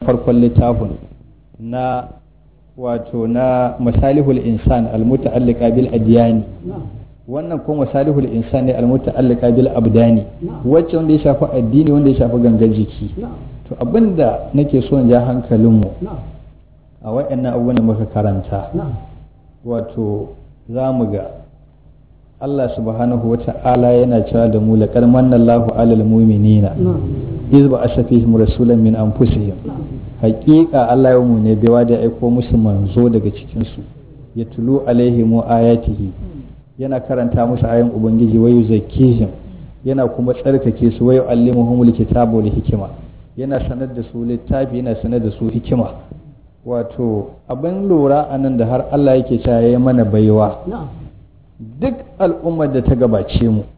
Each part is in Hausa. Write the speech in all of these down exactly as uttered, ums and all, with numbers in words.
farkon littafin na wato na masalihul insan almuta'alliqa bil adyani wannan kuma masalihul insan ne almuta'alliqa bil abdani wacce wanda ya shafi addini wanda ya shafi gangan jiki to abinda nake so in ja hankalinmu a wayannan abubuwan da muka karanta wato zamu ga Allah subhanahu wa ta'ala yana cewa da mu laqad manna Allahu 'alal mu'minina iz ba'atha fihim rasulan min anfusihim haqiqa Allah ya mu ne baiwa da aiko musu manzo daga cikin su ya tulu alaihim ayatihi yana karanta musu ayan ubangiji wayu zakkihim yana kuma tsarkake su wayu allimuhumul kitaba wal hikma yana sanar da su littafi yana sanar da su hikima wato abin lura anan da har Allah yake cewa yayi mana baiwa duk al'ummar da ta gabace mu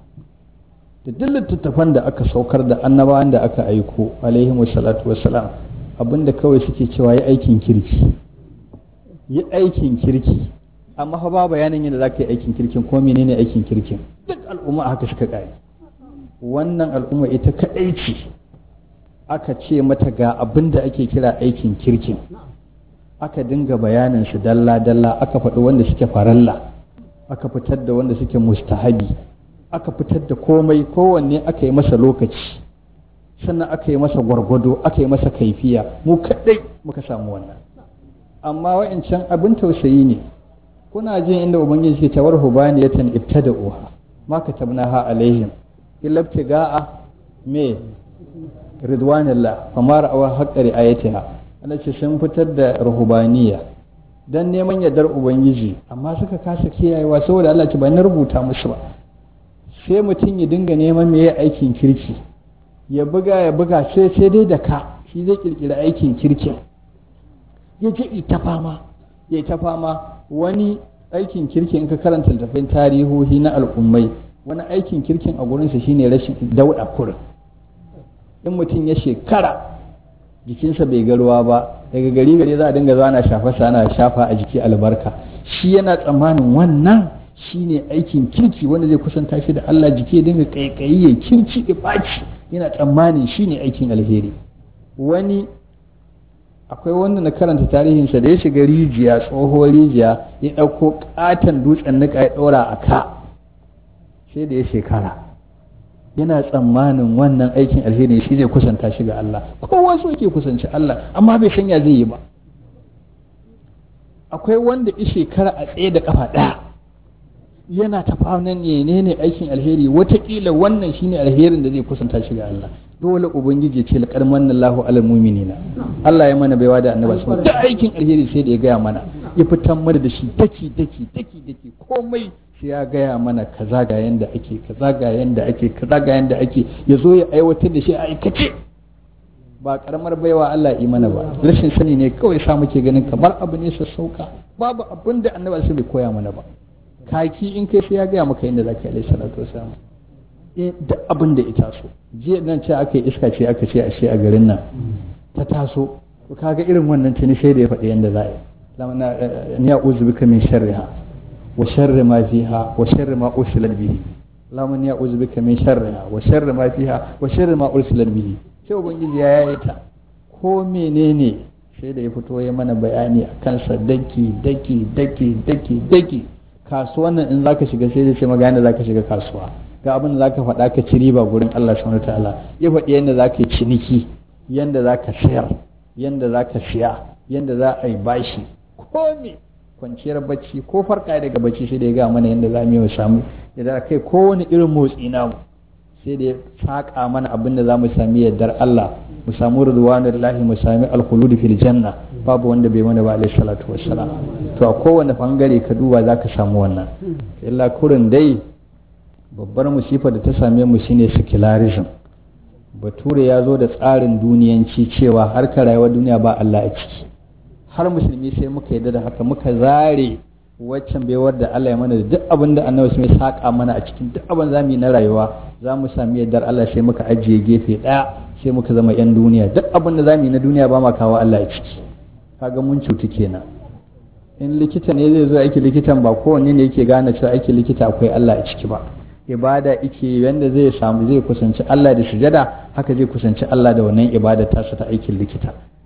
da duk littattafan da aka saukar da annabawan da aka aiko alaihi wassalatu wassalam abinda kawai suke cewa yi aikin kirki yi aikin kirki amma fa ba bayanin yadda zaka yi aikin kirkin ko menene aikin kirkin duk al'umma haka suka kare wannan al'umma ita kadai ce aka ce mata ga abinda ake kira aikin kirkin aka dinga bayanin su dalla dalla aka faɗi wanda suke faralla aka fitar da wanda suke mustahabi aka fitar da komai kowanne aka yi masa lokaci sannan aka yi masa gwargwado aka yi masa kaifiya mu kadai muka samu wannan amma wa'ancan abin tausayi ne kuna jin inda ubangiji ke tawar hubaniyatan ibtada'uha ma katabnaha alaihim illa ibtiga'a me ridwanillah fama ra'awa haqqa ri'ayatiha Allah ce sun fitar da ruhubaniya dan neman yardar ubangiji amma suka kasa kiyayewa saboda Allah ce ba na rubuta musu ba sai mutum ya dinga neman me ya aikin kirki ya buga ya buga sai sai dai da ka shi zai kirkira aikin kirkin ya je ita fama ya ta fama wani aikin kirki in ka karanta littafin tarihohi na al'ummai wani aikin kirkin a gurinsa shine rashin dauda kurin in mutum ya shekara jikinsa bai ga ruwa ba daga gari gari za a dinga zana shafa ana shafa a jiki albarka shi yana tsammanin wannan shine aikin kirki wanda zai kusanta shi da Allah jiki ya dinga kaikayi ya kirki ya baci yana tsammanin shine aikin alheri wani akwai wanda na karanta tarihinsa da ya shiga rijiya tsohuwar rijiya ya ɗauko katon dutsen nika ya ɗora a ka sai da ya shekara yana tsammanin wannan aikin alheri shi zai kusanta shi ga Allah kowa so yake kusanci Allah amma bai san ya zai yi ba akwai wanda ya shekara a tsaye da kafa ɗaya yana ta fanan ne ne aikin alheri watakila wannan shine alherin da zai kusanta shi ga Allah dole ubangiji ya ce laqad manna Allahu alal mu'minina Allah ya mana baiwa da annabi sallallahu alaihi wasallam aikin alheri sai da ya gaya mana ya fitan mana da shi daki daki daki daki komai sai ya gaya mana kaza ga yanda ake kaza ga yanda ake kaza ga yanda ake ya zo ya aiwatar da shi a aikace ba karamar baiwa Allah yi mana ba rashin sani ne kawai sa muke ganin kamar abu ne sassauka babu abin da annabi sai bai koya mana ba kaki in kai sai ya gaya maka yadda zaka yi alaihi salatu wasallam eh da abin da ita so jiya nan ce aka yi iska ce aka ce a ce a garin nan ta taso to kaga irin wannan tuni sai da ya faɗi yadda za a yi lamana ni a'udhu bika min sharriha wa sharri ma fiha wa sharri ma ursilat bihi lamana ni a'udhu bika min sharriha wa sharri ma fiha wa sharri ma ursilat bihi sai ubangiji ya yaye ta ko menene sai da ya fito ya mana bayani a kansa daki daki daki daki daki kasuwan nan in zaka shiga sai da ce maka yanda zaka shiga kasuwa ga abin da zaka faɗa ka ci riba gurin Allah subhanahu wataala ya faɗi yanda zaka yi ciniki yanda zaka sayar yanda zaka siya yanda za a yi bashi ko me kwanciyar bacci ko farka daga bacci sai da ya ga mana yanda za mu yi samu da kai kowane irin motsi namu sai da ya saƙa mana abin da za mu sami yardar Allah mu samu ridwanullahi mu sami alkhulud fil janna babu wanda bai mana ba alaihi salatu wassalam to a kowane bangare ka duba zaka samu wannan illa kurin dai babbar musifa da ta same mu shine secularism bature ya zo da tsarin duniyanci cewa harkar rayuwar duniya ba Allah a ciki har musulmi sai muka yarda da haka muka zare waccan baiwar da Allah ya mana da duk abin da annabi sai saka mana a cikin duk abin zamu yi na rayuwa za mu sami yardar Allah sai muka ajiye gefe daya sai muka zama yan duniya duk abin da zamu yi na duniya ba ma kawo Allah a ciki kaga mun cutu kenan in likita ne zai zo aiki likitan ba kowanne ne yake gane cewa aiki likita akwai Allah a ciki ba ibada yake yanda zai samu zai kusanci Allah da sujada haka zai kusanci Allah da wannan ibada ta ta aikin likita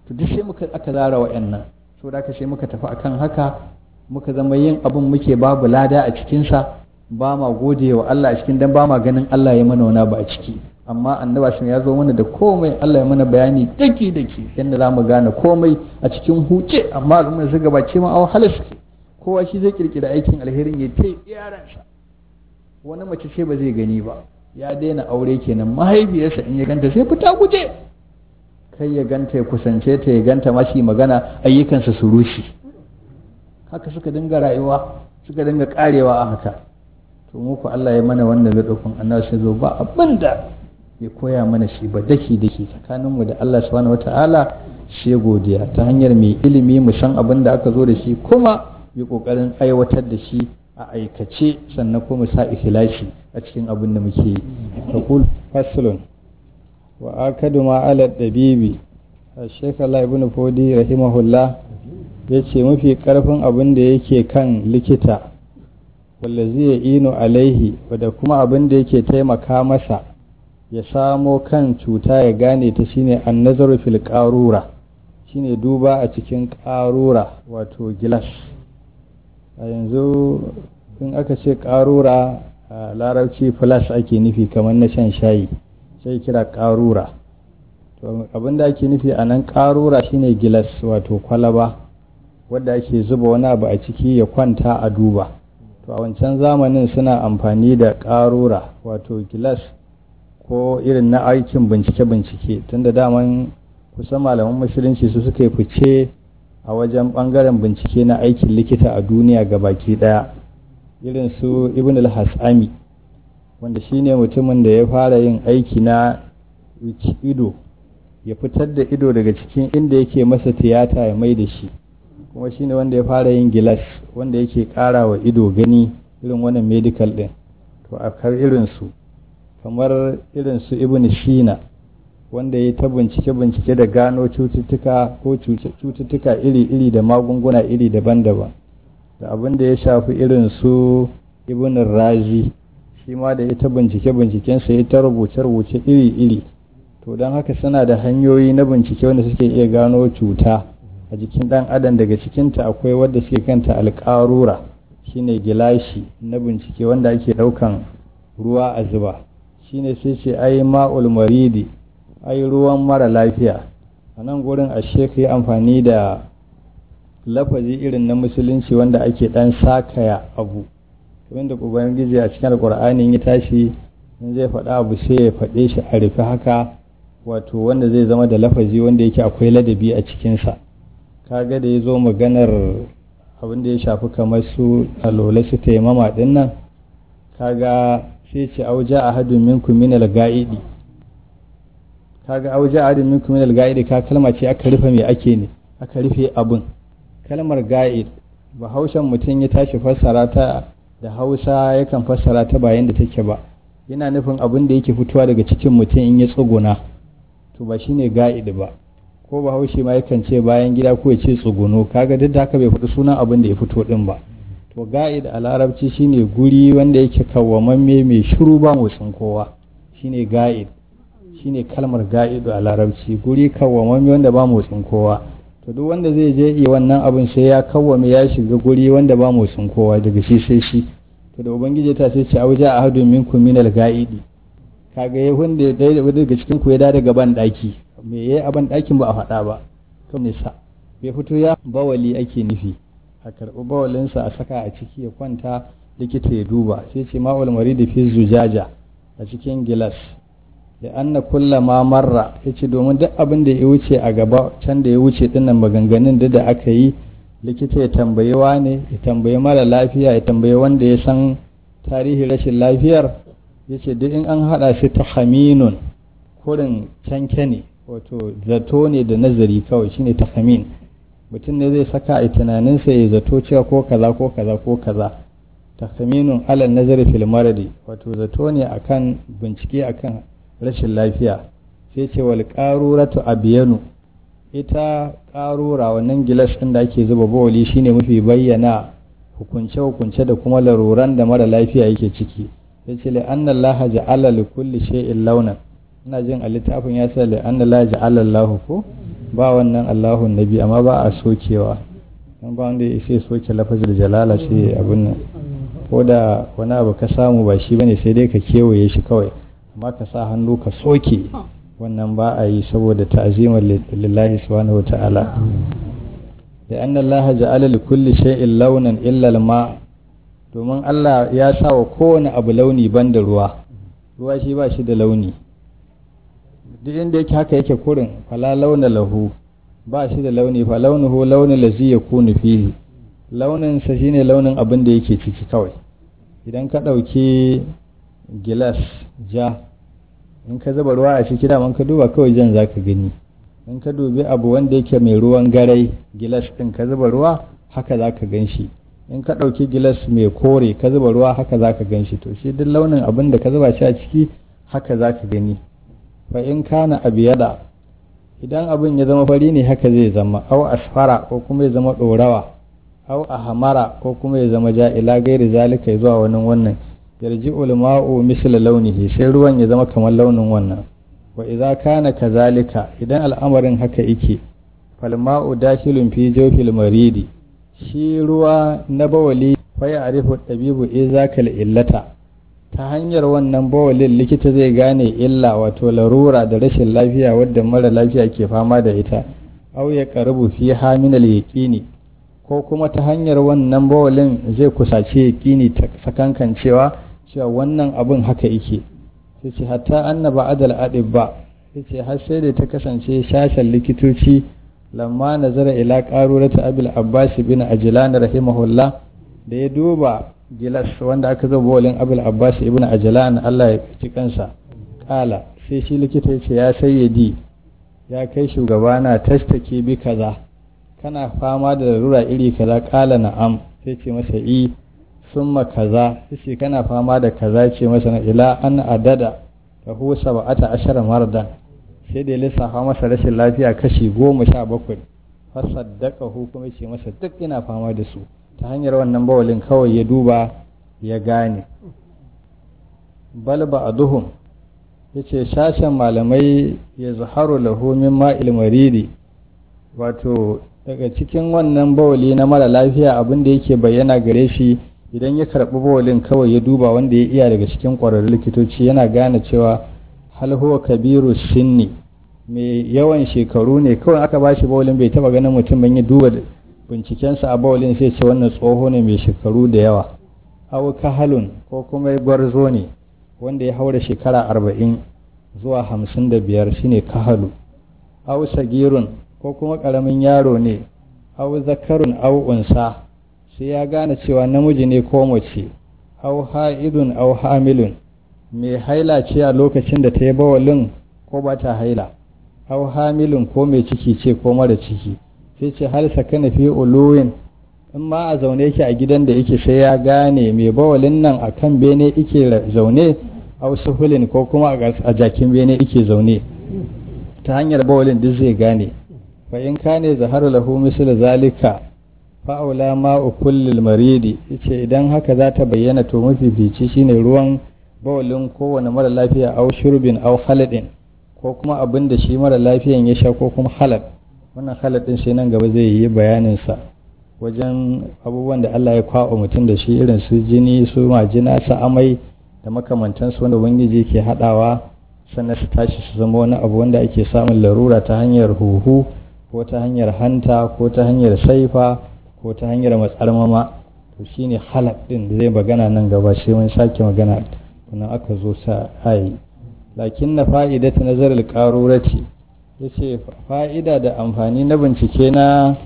to duk sai muka aka zara wa'annan so da sai muka tafi akan haka muka zama yin abin muke babu lada a cikinsa ba ma gode wa Allah a cikin dan ba ma ganin Allah ya mana wani ba a ciki amma annaba shi ya zo mana da komai Allah ya mana bayani daki daki yadda za mu gane komai a cikin huce amma al'umma su gabace ma a wahala suke kowa shi zai kirkira aikin alherin ya ce yaransa wani mace ce ba zai gani ba ya daina aure kenan mahaifiyarsa in ya ganta sai fita guje kai ya ganta ya kusance ta ya ganta ma shi magana ayyukansa su rushe haka suka dinga rayuwa suka dinga karewa a haka to muku Allah ya mana wannan ladukun annabi sai zo ba abinda ya koya mana shi ba daki daki tsakaninmu da Allah subhanahu wataala shi godiya ta hanyar mai ilimi mu san abin da aka zo da shi kuma yi kokarin aiwatar da shi a aikace sannan kuma sa ikhlasi a cikin abin da muke yi taqul faslun wa akadu ma ala dabibi Sheikh Allah ibn Fodi rahimahullah yace mafi karfin abin da yake kan likita wallazi ya ino alaihi wadda kuma abin da yake taimaka masa ya samo kan cuta ya gane ta shine annazaru fil qarura shine duba a cikin qarura wato gilas a yanzu in aka ce qarura a larabci plus ake nufi kamar na shan shayi sai kira qarura to abin da ake nufi a nan qarura shine gilas wato kwalaba wadda ake zuba wani abu a ciki ya kwanta a duba to a wancan zamanin suna amfani da ƙarura wato gilas ko irin na aikin bincike-bincike tunda daman kusan malaman musulunci su suka yi fice a wajen ɓangaren bincike na aikin likita a duniya ga baki ɗaya irin su ibn al-hasami wanda shine mutumin da ya fara yin aiki na ido ya fitar da ido daga cikin inda yake masa tiyata ya mai da shi kuma shine wanda ya fara yin gilas wanda yake ƙara wa ido gani irin wannan medical din to a kar irin su kamar irin su ibn shina wanda ya ta bincike bincike da gano cututtuka ko cututtuka iri-iri da magunguna iri daban-daban da abin da ya shafi irin su ibn razi shi ma da ya ta bincike bincikensa ya ta rubuce-rubuce iri-iri to don haka suna da hanyoyi na bincike wanda suke iya gano cuta a jikin ɗan adam daga cikinta akwai wadda suke kanta alƙarura shine gilashi na bincike wanda ake ɗaukan ruwa a zuba shine sai ce ai ma'ul maridi ai ruwan mara lafiya a nan gurin a sheka yi amfani da lafazi irin na musulunci wanda ake ɗan sakaya abu wanda ubangiji a cikin alƙur'ani ya tashi in zai faɗa abu sai ya faɗe shi a rufe haka wato wanda zai zama da lafazi wanda yake akwai ladabi a cikinsa kaga da ya zo maganar abin da ya shafi kamar su alola su taimama din nan kaga sai ce auja a hadin minkum min al-ga'idi kaga auja a hadin minkum min al-ga'idi ka kalma ce aka rufe me ake ne aka rufe abin kalmar ga'id bahaushen mutum ya tashi fassara ta da Hausa yakan fassara ta bayan da take ba yana nufin abin da yake fitowa daga cikin mutum in ya tsuguna to ba shine ga'id ba ko bahaushe ma yakan ce bayan gida ko ya ce tsuguno kaga duk da haka bai faɗi sunan abin da ya fito din ba to ga'id a larabci shine guri wanda yake kawwamamme mai shiru ba motsin kowa shine ga'id shine kalmar ga'id a larabci guri kawwamamme wanda ba motsin kowa to duk wanda zai je yi wannan abin sai ya kawwame ya shiga guri wanda ba motsin kowa daga shi sai shi to da ubangiji ta sai ce auja ahadun minkum minal ga'idi kaga ya wanda daga cikin ku ya da daga ban daki me yayi a ban dakin ba a faɗa ba to nisa bai fito ya bawali ake nufi a karɓi bawalinsa a saka a ciki ya kwanta likita ya duba sai ce ma'ul maridi fi zujaja a cikin gilas da anna kulla ma marra yace domin duk abin da ya wuce a gaba can da ya wuce dinnan maganganun da aka yi likita ya tambayi wane ya tambayi mara lafiya ya tambayi wanda ya san tarihin rashin lafiyar yace duk in an hada shi ta haminun kurin canke ne wato zato ne da nazari kawai shine ta hamin mutum ne zai saka a tunaninsa ya zato cewa ko kaza ko kaza ko kaza tahminun ala nazari fil maradi wato zato ne akan bincike akan rashin lafiya sai ce wal qaruratu abyanu ita qarura wannan gilas din da ake zuba bawali shine mafi bayyana hukunce hukunce da kuma laruran da mara lafiya yake ciki yace la anna allaha ja'ala li kulli shay'in launan ina jin a littafin ya sa la anna allaha ja'ala allahu ko ba wannan Allahun nabi amma ba a sokewa dan ba wanda ya sai soke lafazul jalala sai abun nan ko da wani abu ka samu ba shi bane sai dai ka kewaye shi kawai amma ka sa hannu ka soke wannan ba a yi saboda ta'zimar lillahi subhanahu wata'ala da anna Allah ja'ala li kulli shay'in launan illa al-ma domin Allah ya sa wa kowane abu launi banda ruwa ruwa shi ba shi da launi duk inda yake haka yake kurin fala launa lahu ba shi da launi fa launuhu launin lazi yakunu fihi launin sa shine launin abin da yake ciki kawai idan ka dauki gilas ja in ka zuba ruwa a ciki da man ka duba kawai jan zaka gani in ka dubi abu wanda yake mai ruwan garai gilas din ka zuba ruwa haka zaka ganshi in ka dauki gilas mai kore ka zuba ruwa haka zaka ganshi to shi duk launin abin da ka zuba shi a ciki haka zaka gani fa in kana abiyada idan abin ya zama fari ne haka zai zama au asfara ko kuma ya zama dorawa au ahmara ko kuma ya zama ja ila gairi zalika zuwa wannan wannan yarji'ul ma'u misla launihi sai ruwan ya zama kamar launin wannan wa idza kana kazalika idan al'amarin haka yake fal ma'u dakhilun fi jawfil maridi shi ruwa na bawali fa ya arifu tabibu izakal illata ta hanyar wannan bawalin likita zai gane illa wato larura da rashin lafiya wadda mara lafiya ke fama da ita au ya karabu fi haminal yaqini ko kuma ta hanyar wannan bawalin zai kusace yaqini ta sakankan cewa cewa wannan abin haka yake sai ce hatta annaba adal adibba sai har sai da ta kasance shashan likitoci lamma nazara ila qarurata abil abbas bin ajlan rahimahullah da ya duba gilas wanda aka zo bawalin abul abbas ibn ajlan Allah ya ci kansa kala sai shi likita ya ce ya sayyidi ya kai shugabana tashtaki bi kaza kana fama da larura iri kaza kala na'am sai ce masa i summa kaza sai kana fama da kaza ce masa na ila an adada fa huwa sab'ata ashara mardan sai da lissafa masa rashin lafiya kashi goma sha bakwai fa saddaqahu kuma ce masa duk ina fama da su ta hanyar wannan bawalin kawai ya duba ya gane bal ba'duhum yace shashan malamai ya zaharu lahu min ma'il maridi wato daga cikin wannan bawali na mara lafiya abin da yake bayyana gare shi idan ya karbi bawalin kawai ya duba wanda ya iya daga cikin ƙwararrun likitoci yana gane cewa hal huwa kabiru sinni mai yawan shekaru ne kawai aka bashi bawalin bai taba ganin mutum ban ya duba bincikensa a bawalin sai ce wannan tsoho ne mai shekaru da yawa aw kahalun ko kuma gwarzo ne wanda ya haura shekara arba'in zuwa hamsin da biyar shine kahalu aw sagirun ko kuma karamin yaro ne aw zakarun aw unsa sai ya gane cewa namiji ne ko mace aw haidun aw hamilun mai haila ce a lokacin da ta yi bawalin ko ba ta haila aw hamilun ko mai ciki ce ko mara ciki sai ce hal sakana fi uluwin in ma a zaune yake a gidan da yake sai ya gane mai bawalin nan a kan bene yake zaune a suhulin ko kuma a jakin bene yake zaune ta hanyar bawalin duk zai gane fa in kane zaharu lahu misal zalika fa aula ma'u kullil maridi yace idan haka za ta bayyana to mafifici shine ruwan bawalin kowane mara lafiya au shurbin au haladin ko kuma abin da shi mara lafiyan ya sha ko kuma halad wannan halaɗin sai nan gaba zai yi bayaninsa wajen abubuwan da Allah ya kwaɓa mutum da shi irin su jini su majina su amai da makamantansu wanda ubangiji ke haɗawa sannan su tashi su zama wani abu wanda ake samun larura ta hanyar huhu ko ta hanyar hanta ko ta hanyar saifa ko ta hanyar matsarmama to shine halak ɗin da zai magana nan gaba sai wani sake magana kuma aka zo sa ayi lakin na fa'idatu nazarul qarurati ya ce fa'ida da amfani na bincike na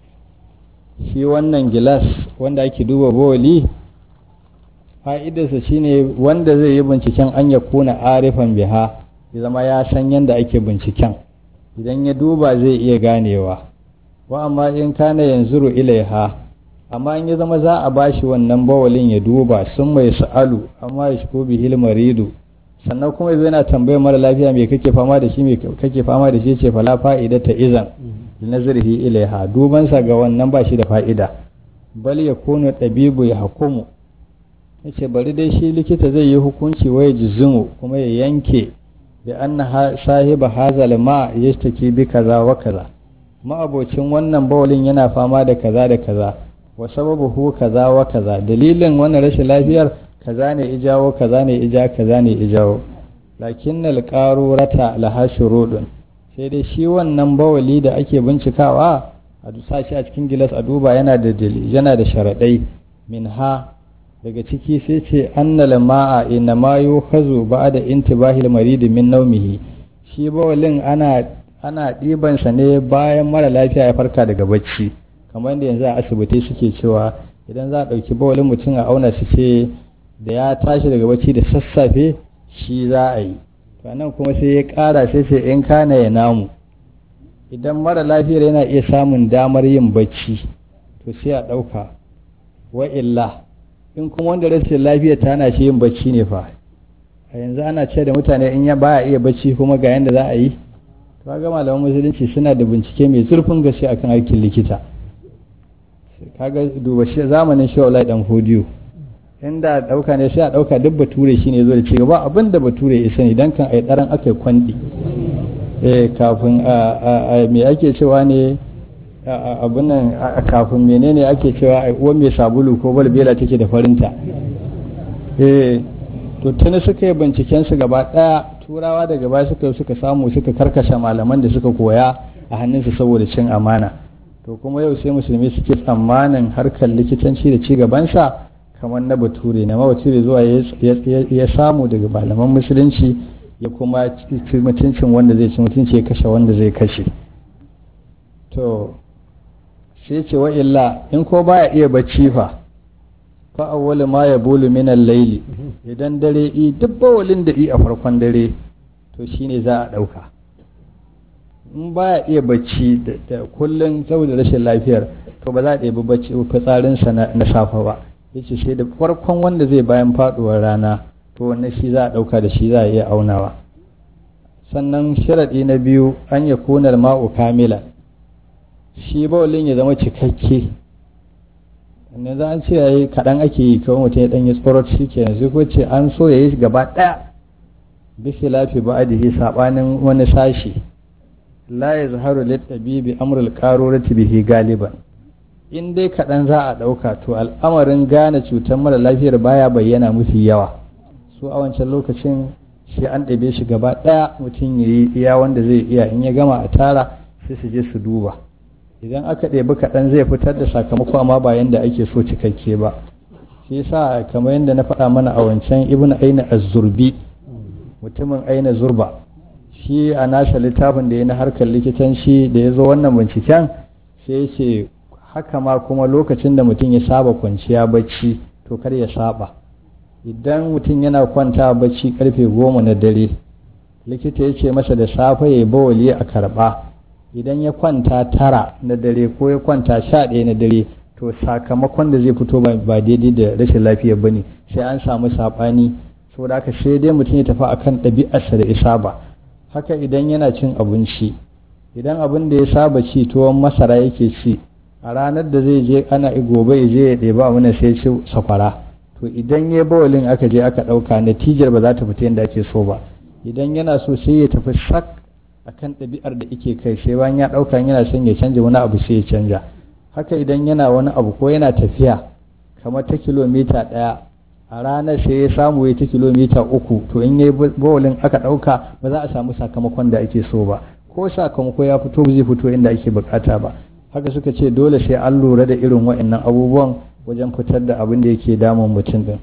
shi wannan gilas wanda ake duba bawali fa'idarsa shine wanda zai yi binciken an ya kuna arifan biha ya zama ya san yadda ake binciken idan ya duba zai iya ganewa wa amma in kana yanzuru ilaiha amma in ya zama za a bashi wannan bawalin ya duba sun mai sa'alu amma ya shigo bihil maridu sannan kuma yanzu yana tambayar mara lafiya me kake fama da shi me kake fama da shi ce fala fa'ida ta izan li nazrihi ilaiha duban sa ga wannan ba shi da fa'ida bal yakunu tabibu ya hukumu yace bari dai shi likita zai yi hukunci waye jizumu kuma ya yanke bi anna sahiba hazal ma yashtaki bi kaza wa kaza ma'abocin wannan bawalin yana fama da kaza da kaza wa sababuhu kaza wa kaza dalilin wannan rashin lafiyar kaza ne ijawo kaza ne ija kaza ne ijawo lakinnal qarurata laha shurudun sai dai shi wannan bawali da ake bincikawa a dusa shi a cikin gilas a duba yana da yana da sharadai minha daga ciki sai ce annal ma'a inna ma yukhazu ba'da intibahil marid min nawmihi shi bawalin ana ana diban sa ne bayan mara lafiya ya farka daga bacci kamar yadda yanzu a asibiti suke cewa idan za a dauki bawalin mutum a auna su ce da ya tashi daga bacci da sassafe shi za a yi to nan kuma sai ya kara sai sai in kana ya namu idan mara lafiyar yana iya samun damar yin bacci to sai a dauka wa illa in kuma wanda rashin lafiya ta hana shi yin bacci ne fa a yanzu ana ce da mutane in ya baya iya bacci kuma ga yanda za a yi to ga malaman musulunci suna da bincike mai zurfin gaske akan aikin likita kaga duba shi zamanin shi Wallahi dan Hodiyo inda dauka ne sai a dauka duk bature shine zo da ci gaba abinda bature ya sani dan kan ai daran akai kwandi eh kafin a me ake cewa ne abin nan kafin menene ake cewa ai uwan mai sabulu ko balbela take da farinta eh to tuni suka yi binciken su gaba daya turawa daga baya suka suka samu suka karkashe malaman da suka koya a hannunsu saboda cin amana to kuma yau sai musulmi suke tsammanin harkar likitanci da ci gabansa kamar na bature na ma bature zuwa ya samu daga malaman musulunci ya kuma ci mutuncin wanda zai ci mutunci ya kashe wanda zai kashe to sai ce wa illa in ko baya iya bacci fa fa awwal ma yabulu min al-layli idan dare i duk bawalin da i a farkon dare to shine za a dauka in baya iya bacci da kullun saboda rashin lafiyar to ba za a ɗebi bacci fitsarin sa na safa ba yace sai da farkon wanda zai bayan faduwar rana to wannan shi za a dauka da shi za a iya aunawa sannan sharadi na biyu an yakuna al-ma'u kamila shi bawalin ya zama cikakke ne za a ce yayi kaɗan ake yi kawai mutum ya ɗanyi tsorot shi ke yanzu ko ce an so ya yi gaba ɗaya bishi lafi ba adihi saɓanin wani sashi la ya zaharu littabibi amrul qarurati bihi galiban in dai kaɗan za a ɗauka to al'amarin gane cutar mara lafiyar baya bayyana mafi yawa su a wancan lokacin shi an ɗabe shi gaba ɗaya mutum ya yi iya wanda zai iya in ya gama a tara sai su je su duba idan aka ɗebi kaɗan zai fitar da sakamako amma ba yanda ake so cikakke ba shi yasa kamar yadda na faɗa mana a wancan ibn aina az-zurbi mutumin aina zurba shi a nasa littafin da ya na harkar likitanci da ya zo wannan binciken sai ya ce haka ma kuma lokacin da mutum ya saba kwanciya bacci to kar ya saba idan mutum yana kwanta bacci karfe goma na dare likita ya ce masa da safe ya yi bawali a karɓa idan ya kwanta tara na dare ko ya kwanta sha ɗaya na dare to sakamakon da zai fito ba daidai da rashin lafiyar bane sai an samu saɓani saboda haka sai dai mutum ya tafi akan ɗabi'arsa da isa ba haka idan yana cin abinci idan abin da ya saba ci tuwon masara yake ci a ranar da zai je ana gobe ya je ya ɗeba abin sai ci sakwara to idan ya bawalin aka je aka ɗauka natijar ba za ta fita yadda ake so ba idan yana so sai ya tafi sak akan ɗabi'ar da ike kai sai bayan ya ɗauka yana son ya canja wani abu sai ya canja haka idan yana wani abu ko yana tafiya kamar ta kilomita ɗaya a ranar sai ya samu ya ta kilomita uku to in yi bawalin aka ɗauka ba za a samu sakamakon da ake so ba ko sakamako ya fito ba zai fito inda ake bukata ba haka suka ce dole sai an lura da irin wa'annan abubuwan wajen fitar da abin da yake damun mutum din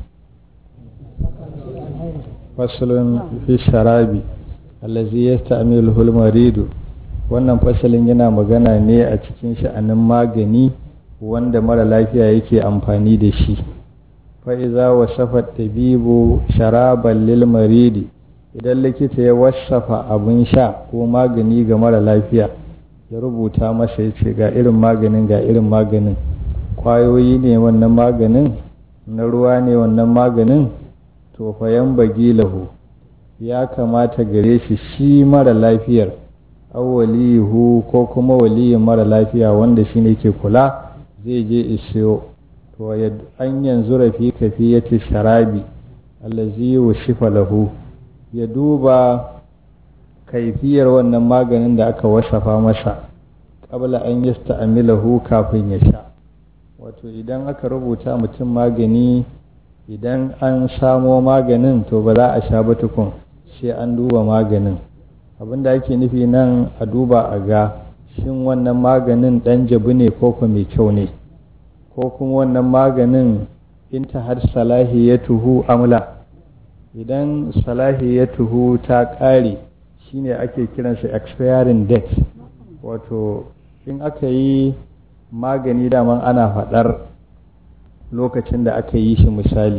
fasalin fi sharabi allazi yasta'miluhu al-maridu wannan fasalin yana magana ne a cikin sha'anin magani wanda mara lafiya yake amfani da shi fa iza wasafa tabibu sharaban lil maridi idan likita ya wasafa abin sha ko magani ga mara lafiya ya rubuta masa yace ga irin maganin ga irin maganin kwayoyi ne wannan maganin na ruwa ne wannan maganin to fa yambagi lahu ya kamata gare shi shi mara lafiyar awwalihu ko kuma waliyin mara lafiya wanda shine ke kula zai je isiyo to an yanzu rafi kafiyati sharabi allazi yushifa lahu ya duba kaifiyar wannan maganin da aka wasafa masa qabla an yasta'milahu kafin ya sha. Wato idan aka rubuta mutum magani, idan an samo maganin to ba za a sha ba tukun sai an duba maganin. Abinda ake nufi nan a duba a ga shin wannan maganin dan jabu ne ko ko mai kyau ne, ko kuma wannan maganin inta har salahiyatuhu amla. Idan salahiyatuhu ta ƙare shine ake kiransa expiring date. Wato in aka yi magani daman ana faɗar lokacin da aka yi shi, misali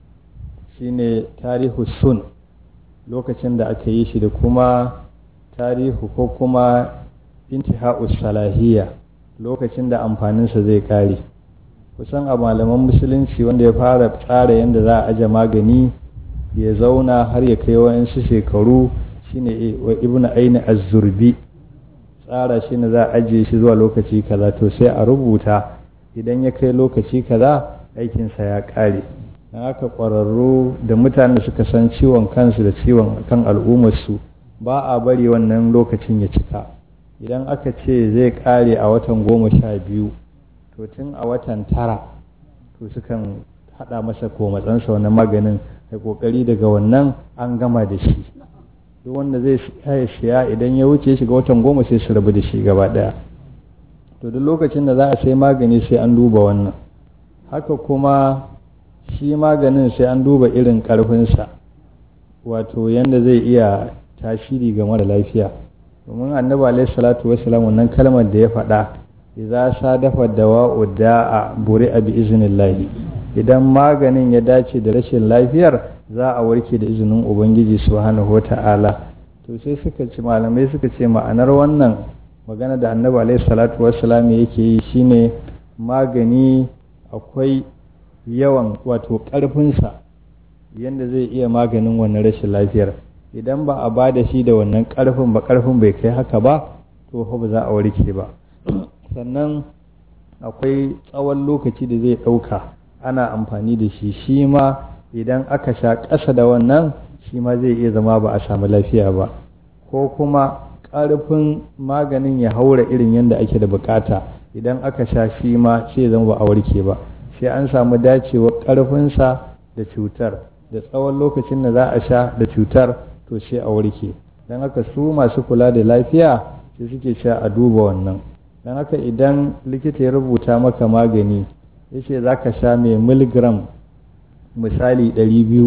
shine tarihu sun, lokacin da aka yi shi, da kuma tarihu ko kuma intiha'us salahiyya, lokacin da amfaninsa zai kare. Kusan a malaman musulunci wanda ya fara tsara yadda za a aje magani ya zauna har ya kai wa'insu shekaru shine ibnu aini az-zurbi. Tsara shi ne za a ajiye shi zuwa lokaci kaza, to sai a rubuta idan ya kai lokaci kaza aikinsa ya kare. don haka ƙwararru da mutane suka san ciwon kansu da ciwon kan al'ummarsu ba a bari wannan lokacin ya cika. Idan aka ce zai kare a watan goma sha biyu to tun a watan tara to sukan haɗa masa komatsansa wannan maganin da ƙoƙari daga wannan an gama da shi. Duk wanda zai siya idan ya wuce shiga watan goma sai su rabu da shi gaba ɗaya. To duk lokacin da za a sai magani sai an duba wannan. Haka kuma shi maganin sai an duba irin ƙarfinsa, wato yanda zai iya tasiri ga mara lafiya. Domin annabi alaihi salatu wassalam wannan kalmar da ya faɗa, idza sadafa dawa'u da'a buri'a bi iznillahi, idan maganin ya dace da rashin lafiyar za a warke da izinin ubangiji subhanahu wata'ala. To sai suka ce malamai suka ce ma'anar wannan magana da annabi alaihi salatu wassalam yake yi shine magani akwai yawan wato ƙarfinsa yanda zai iya maganin wannan rashin lafiyar. Idan ba a ba da shi da wannan ƙarfin ba, ƙarfin bai kai haka ba, to fa ba za a warke ba. Sannan akwai tsawon lokaci da zai ɗauka ana amfani da shi, shi ma idan aka sha ƙasa da wannan shi ma zai iya zama ba a samu lafiya ba, ko kuma ƙarfin maganin ya haura irin yadda ake da bukata, idan aka sha shi ma sai zama ba a warke ba. Sai an samu dacewar ƙarfinsa da cutar da tsawon lokacin da za a sha da cutar, to sai a warke. Don haka su masu kula da lafiya sai suke sha a duba wannan. Don haka idan likita ya rubuta maka magani ya ce za ka sha mai miligram misali ɗari biyu,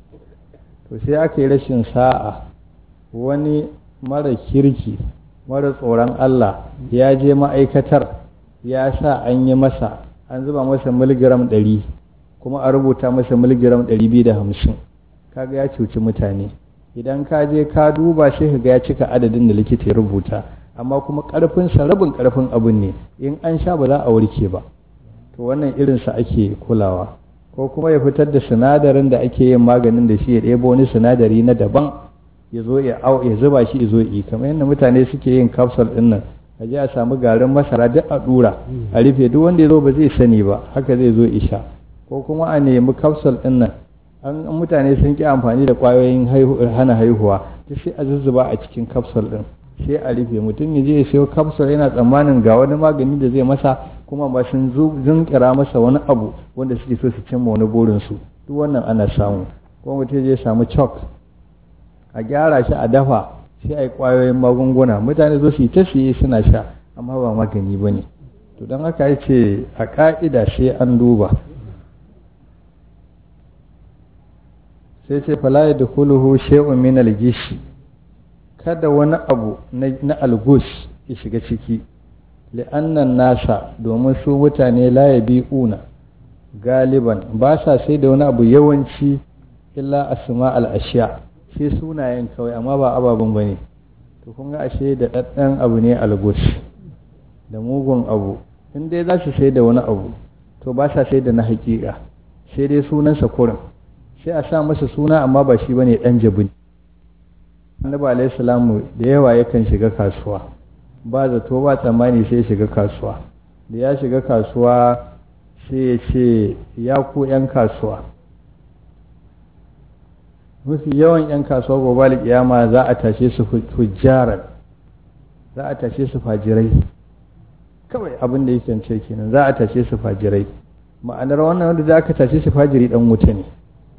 to sai aka yi rashin sa'a wani mara kirki mara tsoron Allah ya je ma'aikatar ya sa an yi masa, an zuba masa miligram ɗari kuma a rubuta masa miligram ɗari biyu da hamsin, kaga ya cuci mutane. Idan ka je ka duba shi ka ga ya cika adadin da likita ya rubuta, amma kuma ƙarfinsa rabin ƙarfin abin ne, in an sha ba za a warke ba. To wannan irinsa ake kulawa. Ko kuma ya fitar da sinadarin da ake yin maganin da shi, ya ɗebo wani sinadari na daban ya zo ya zuba shi ya zo yi, kamar yadda mutane suke yin capsule ɗin nan, a je a samu garin masara duk a ɗura a rufe, duk wanda ya zo ba zai sani ba, haka zai zo isha. Ko kuma a nemi capsule ɗin nan, an mutane sun ƙi amfani da ƙwayoyin hana haihuwa, ta sai a zuzzuba a cikin capsule ɗin sai a rufe. Mutum ya je ya sayo capsule yana tsammanin ga wani magani da zai masa, kuma ba sun zunkira masa wani abu wanda suke so su cimma wani burinsu. Duk wannan ana samu. Ko mutum ya samu chalk a gyara shi a dafa sai a yi ƙwayoyin magunguna, mutane zo su yi ta siye suna sha, amma ba magani ba ne. To don haka ya ce a ƙa'ida sai an duba. Sai ce fala ya dukuluhu shay'un min al-gishi, kada wani abu na algus ya shiga ciki. Li'annan nasa, domin su mutane la yabi'una galiban ba sa sai da wani abu yawanci illa asma al-ashiya, sai sunayen kawai amma ba ababen bane. To kun ga ashe da daddan abu ne algus da mugun abu. In dai za su sai da wani abu to ba sa sai da na hakika, sai dai sunansa kurin, sai a sa masa suna amma ba shi bane dan jabin. Annabi alaihi salamu da yawa yakan shiga kasuwa, ba zato ba tsammani sai shiga kasuwa. Da ya shiga kasuwa sai ya ce ya ku 'yan kasuwa, mafi yawan 'yan kasuwa gobe da kiyama za a tashe su hujjaran, za a tashe su fajirai, kawai abin da yake ce kenan za a tashe su fajirai ma'anar wannan wanda za ka tashe su fajiri dan wuta ne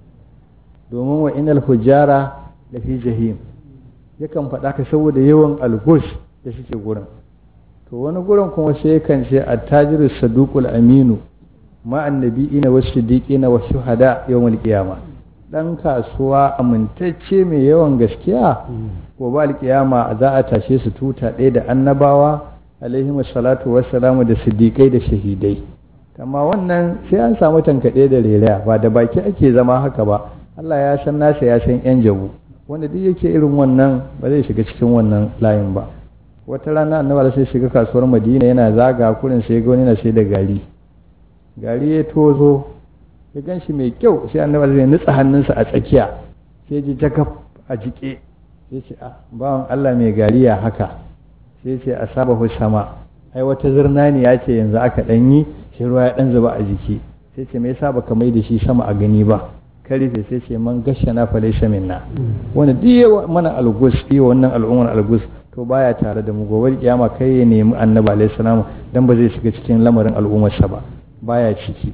domin wa inal hujara da fi jahim yakan faɗa ka saboda yawan algus da suke gurin to wani gurin kuma sai yakan ce attajiru saduqul aminu ma annabiyina was siddiqina was shuhada yawmal qiyama dan kasuwa amintacce mai yawan gaskiya gobe alkiyama za a tashe su tuta ɗaya da annabawa alaihi salatu wassalamu da siddiqai da shahidai amma wannan sai an samu tankaɗe da reraya ba da baki ake zama haka ba Allah ya san nasa ya san yan jabu wanda duk yake irin wannan ba zai shiga cikin wannan layin ba wata rana annabi sai shiga kasuwar Madina yana zaga kurin sai ga wani na sai da gari gari ya tozo ya ganshi mai kyau sai annabi zai nutsa hannunsa a tsakiya sai ji jakaf a jike sai ce ah bawan Allah mai gari ya haka sai ce asabahu sama ai wata zurnani ya ce yanzu aka danyi sai ruwa ya dan zuba a jiki sai ce me yasa baka mai da shi sama a gani ba karife sai ce man gashana fa laysa minna wanda duk mana algus yi wannan al'ummar algus to baya tare da mu gobe kiyama kai ya nemi annabi alaihi salam dan ba zai shiga cikin lamarin al'ummar sa ba baya ciki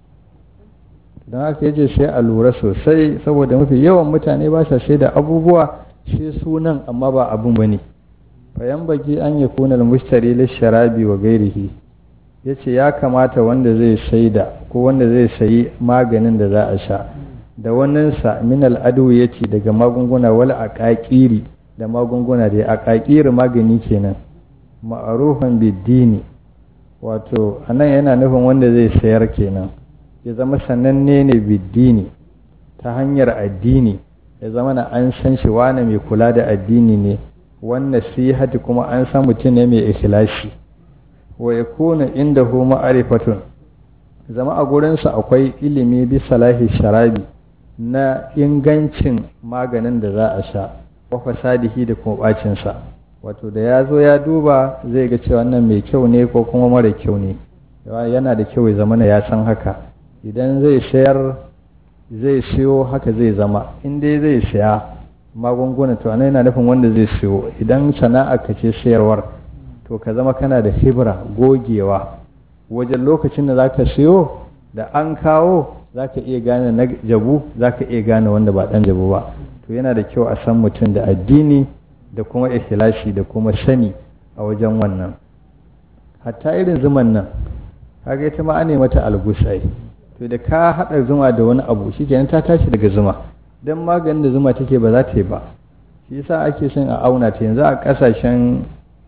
dan haka yace sai a lura sosai saboda mafi yawan mutane ba sa sai da abubuwa sai sunan amma ba abun bane fayan baki an yakuna al-mushtari lish-sharabi wa ghairihi yace ya kamata wanda zai saida ko wanda zai sayi maganin da za a sha da waninsa min al'adu ya ce daga magunguna wala a ƙaƙiri da magunguna da a ƙaƙiri magani kenan ma'arufan biddini wato anan yana nufin wanda zai sayar kenan ya zama sananne ne biddini ta hanyar addini ya zama na an san shi wane mai kula da addini ne wannan sihati kuma an san mutum ne mai ikhlasi wa yakuna indahu ma'rifatun zama a gurinsa akwai ilimi bi salahi sharabi na ingancin maganin da za a sha wa fasadihi da kuma bacinsa wato da ya zo ya duba zai ga cewa wannan mai kyau ne ko kuma mara kyau ne yana da kyau ya zama ya san haka idan zai sayar zai siyo haka zai zama in dai zai saya magunguna to ana yana nufin wanda zai siyo idan sana'a ka ce sayarwar to ka zama kana da hibra gogewa wajen lokacin da zaka siyo da an kawo zaka iya gane na jabu zaka iya gane wanda ba dan jabu ba to yana da kyau a san mutum da addini da kuma ikhlasi da kuma sani a wajen wannan hatta irin zuman nan kaga ita ma ane mata algusai to da ka hada zuma da wani abu shikenan ta tashi daga zuma dan maganin da zuma take ba za ta yi ba shi yasa ake son a auna ta yanzu a kasashen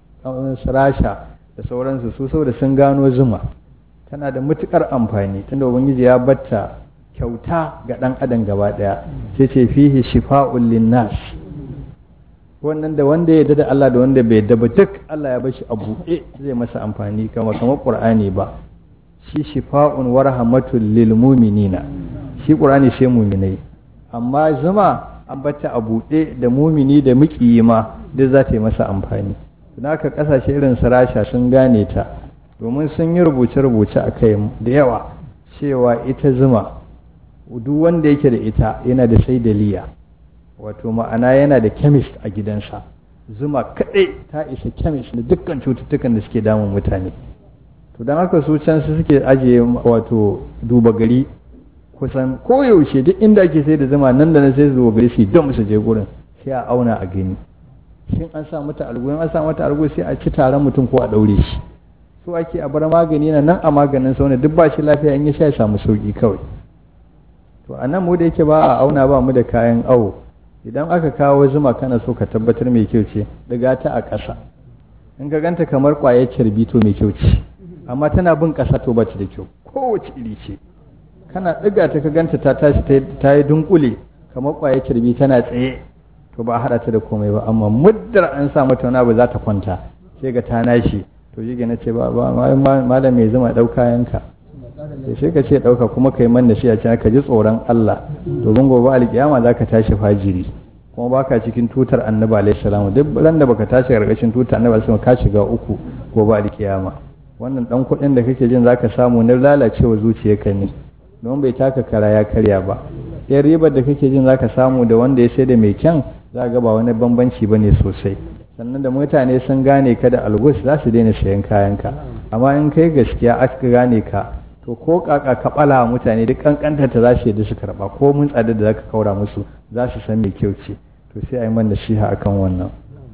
Rasha da sauransu su saboda sun gano zuma tana da matukar amfani tunda ubangiji ya batta kyauta ga dan adam gaba daya sai ce fihi shifa'un linnas wannan da wanda ya da Allah da wanda bai da ba duk Allah ya bashi a buɗe zai masa amfani kamar kamar Qur'ani ba shi shifa'un wa rahmatul lil mu'minina shi Qur'ani sai mu'minai amma zuma an batta a buɗe da mumini da muƙiyi ma duk za ta yi masa amfani naka kasashe irin su Rasha sun gane ta domin sun yi rubuce-rubuce a kai da yawa cewa ita zuma duk wanda yake da ita yana da saidaliya wato ma'ana yana da chemist a gidansa zuma kaɗai ta isa chemist da dukkan cututtukan da suke damun mutane to don haka su can su suke ajiye wato duba gari kusan koyaushe duk inda ake sai da zuma nan da nan sai su duba gari su don su je gurin sai a auna a gani shin an sa mata algo an sa mata algo sai a ci taron mutum ko a daure shi so ake a bar magani na nan a maganin sa wanda duk ba shi lafiya in ya sha ya samu sauki kawai to a nan mu da yake ba a auna ba mu da kayan awo idan aka kawo zuma kana so ka tabbatar mai kyau ce daga ta a ƙasa in ka ganta kamar ƙwayar carbi to mai kyau ce amma tana bin ƙasa to ba ta da kyau kowace iri ce kana ɗiga ta ka ganta ta tashi ta yi dunkule kamar ƙwayar carbi tana tsaye to ba a haɗa ta da komai ba amma muddar an sa mata wani abu za ta kwanta sai ga ta nashi to shi na ce ba malam mai zuma ɗauka yanka sai sai ka ce ɗauka kuma ka yi man da shi a cikin ka ji tsoron Allah domin gobe alƙiyama za ka tashi fajiri kuma ba ka cikin tutar annabi alaihi salamu duk ran da baka tashi ƙarƙashin tutar annabi alaihi salamu ka shiga uku gobe alƙiyama wannan ɗan kuɗin da kake jin za ka samu na lalacewa zuciyarka ne don bai taka kara ya karya ba yan ribar da kake jin za ka samu da wanda ya sai da mai kyan za ga ba wani bambanci ba ne sosai sannan da mutane sun gane ka da algus za su daina sayan kayanka amma in kai gaskiya aka gane ka to ko kaka ka bala mutane duk kankanta ta za su yi da su karba ko mun tsada da zaka kaura musu za su san mai kyau ce to sai a yi man nasiha akan wannan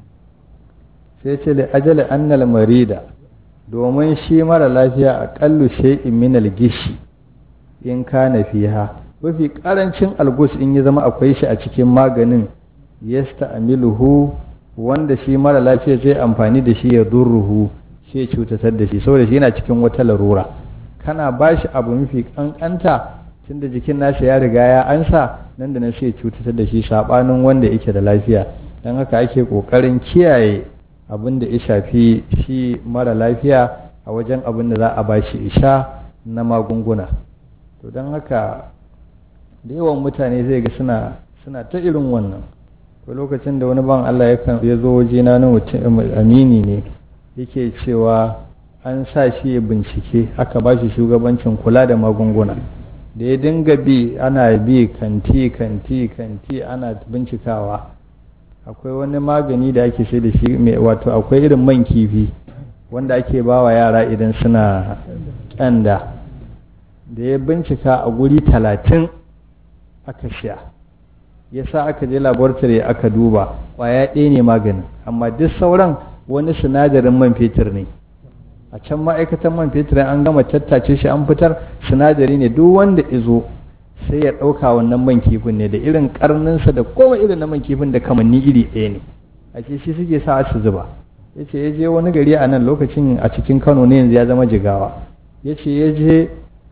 sai ce li ajali annal marida domin shi mara lafiya aqallu shay'in min al-gishi in kana fiha mafi karancin algus in ya zama akwai shi a cikin maganin yasta'miluhu wanda shi mara lafiya zai amfani da shi ya durruhu sai cutatar da shi saboda shi yana cikin wata larura kana ba shi abu mafi kankanta tunda jikin nasa ya riga ya ansa nan da nan sai cutatar da shi sabanin wanda yake da lafiya dan haka ake kokarin kiyaye abin da ya shafi shi mara lafiya a wajen abin da za a ba shi isha na magunguna to don haka da yawan mutane zai ga suna suna ta irin wannan ko lokacin da wani ban Allah ya zo wajena na mutum amini ne yake cewa an sa shi ya bincike aka ba shi shugabancin kula da magunguna da ya dinga bi ana bi kanti kanti kanti ana bincikawa akwai wani magani da ake sai da shi wato akwai irin man kifi wanda ake ba wa yara idan suna ƙyanda da ya bincika a guri talatin aka sha ya sa aka je laboratory aka duba ƙwaya ɗaya ne maganin amma duk sauran wani sinadarin man fetur ne a can ma'aikatan man fetur an gama tattace shi an fitar sinadari ne duk wanda izo sai ya ɗauka wannan man kifin ne da irin karninsa da kowa irin na man kifin da kamanni iri ɗaya ne a ce shi suke sa su zuba ya ce ya je wani gari a nan lokacin a cikin kano ne yanzu ya zama jigawa ya ce ya je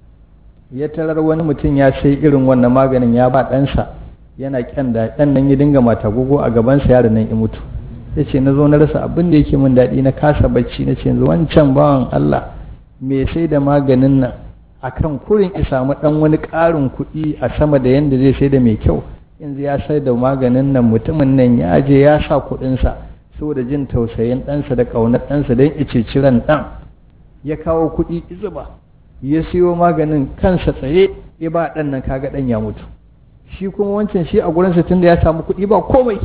ya tarar wani mutum ya sai irin wannan maganin ya ba ɗansa yana kyanda ɗan nan ya dinga mata gogo a gabansa yaron nan ya mutu ya ce na zo na rasa abin da yake min daɗi na kasa bacci na ce yanzu wancan bawan Allah me sai da maganin nan akan kurin ya samu ɗan wani ƙarin kuɗi a sama da yanda zai sai da mai kyau yanzu ya sai da maganin nan mutumin nan ya je ya sa kuɗinsa saboda jin tausayin ɗansa da ƙaunar ɗansa don ya ceci ran ɗan ya kawo kuɗi izuba ya siyo maganin kansa tsaye ya ba ɗan nan kaga ɗan ya mutu shi kuma wancan shi a gurinsa tun da ya samu kuɗi ba komai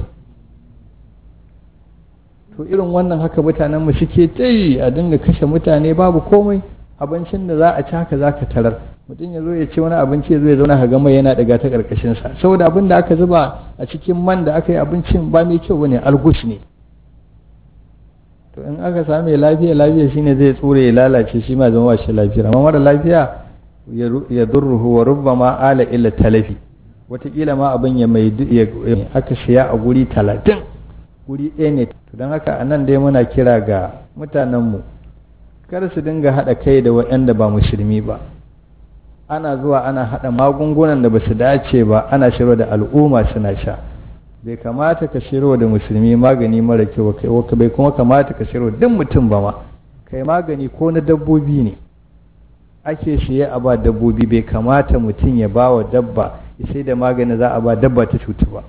to irin wannan haka mutanen mu suke ta yi a dinga kashe mutane babu komai abincin da za a ci haka za ka tarar mutum ya zo ya ci wani abinci ya zo ya zauna ka gama yana daga ta ƙarƙashinsa saboda abin da aka zuba a cikin man da aka yi abincin ba mai kyau bane algus ne to in aka sami lafiya lafiya shine zai tsure ya lalace shi ma zama shi lafiya amma mara lafiya ya durruhu wa rubbama ala illa talafi wataƙila ma abin ya mai aka siya a guri talatin guri ɗaya ne to don haka a nan dai muna kira ga mutanenmu kar su dinga haɗa kai da waɗanda ba musulmi ba ana zuwa ana haɗa magungunan da ba su dace ba ana shirwa da al'umma suna sha bai kamata ka shirwa da musulmi magani mara kyau ba bai kuma kamata ka shirwa duk mutum ba ma kai magani ko na dabbobi ne ake siye a ba dabbobi bai kamata mutum ya ba wa dabba sai da magani za a ba dabba ta cutu ba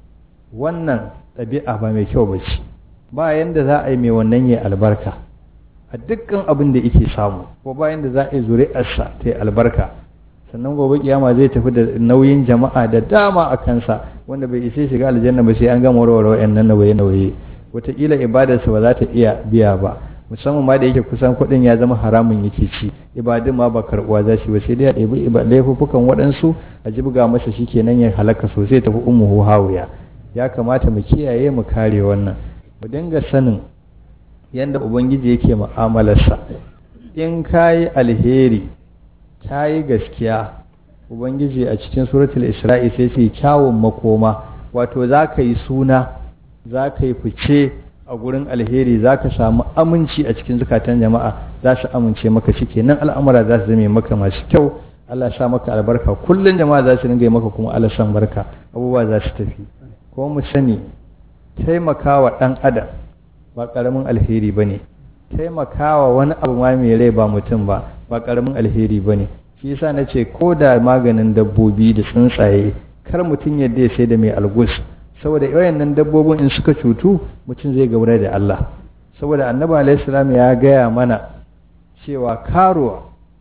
wannan ɗabi'a ba mai kyau ba ce ba yanda za a yi mai wannan ya albarka a dukkan abin da yake samu ko ba yanda za a yi zuri'arsa ta yi albarka sannan gobe kiyama zai tafi da nauyin jama'a da dama a kansa wanda bai isa shiga aljanna ba sai an gama warware wa'annan nauye-nauye wataƙila ibadarsa ba za ta iya biya ba musamman ma da yake kusan kuɗin ya zama haramun yake ci ibadun ma ba karɓuwa za shi ba sai dai a ɗebi laifuffukan waɗansu a jibga masa shi kenan ya halaka sosai tafi ummuhu hawiya ya kamata mu kiyaye mu kare wannan mu dinga sanin yadda ubangiji yake mu'amalarsa in kayi alheri kayi gaskiya ubangiji a cikin suratul isra'i sai ce kyawun makoma wato za ka yi suna za ka yi fice a gurin alheri za ka samu aminci a cikin zukatan jama'a za su amince maka shi kenan al'amura za su zame maka masu kyau Allah sa maka albarka kullum jama'a za su ringa maka kuma Allah san barka abubuwa za su tafi ko mu sani taimakawa ɗan adam ba ƙaramin alheri ba ne taimakawa wani abu ma mai rai ba mutum ba ba ƙaramin alheri ba ne shi yasa na ce ko da maganin dabbobi da tsuntsaye kar mutum yadda ya sai da mai algus saboda wayannan dabbobin in suka cutu mutum zai gaura da Allah saboda annabi alaihi salam ya gaya mana cewa karuwa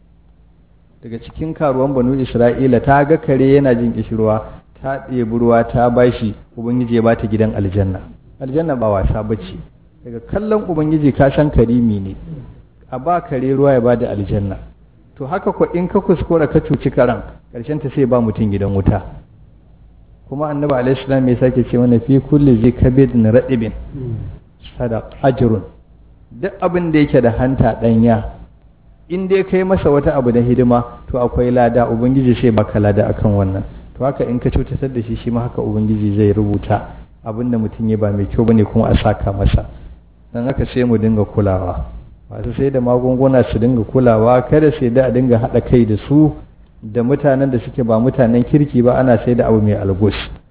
daga cikin karuwan banu isra'ila ta ga kare yana jin kishirwa ta ɗebi ruwa ta bashi ubangiji ya bata gidan aljanna aljanna ba wasa bace daga kallon ubangiji ka san karimi ne a ba kare ruwa ya bada aljanna. To haka ko in ka kuskura ka cuci karan karshen ta sai ba mutum gidan wuta. Kuma annabi alaihi salam ya sake ce mana fi kulli zai kabidin radibin sadaq ajrun, duk abin da yake da hanta danya in dai kai masa wata abu da hidima to akwai lada, ubangiji sai baka lada akan wannan. To haka in ka cutar da shi shi ma haka ubangiji zai rubuta abin da mutum ya ba mai kyau bane kuma a saka masa. Dan haka sai mu dinga kulawa, masu sai da magunguna su dinga kulawa, kada sai da a dinga haɗa kai da su da mutanen da suke ba mutanen kirki ba ana sai da abu mai algus.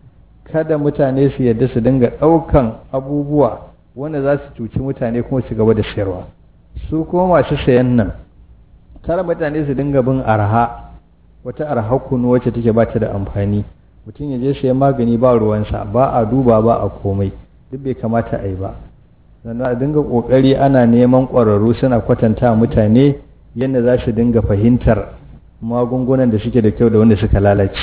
Kada mutane su yadda su dinga ɗaukan abubuwa wanda za su cuci mutane kuma su gaba da sayarwa. Su kuma masu sayan nan kar mutane su dinga bin arha, wata arha kunu wacce take ba ta da amfani. Mutum ya je sayan magani ba ruwansa, ba a duba ba a komai, duk bai kamata a yi ba. Sannan a dinga ƙoƙari ana neman ƙwararru suna kwatanta mutane yadda za su dinga fahimtar magungunan da suke da kyau da wanda suka lalace.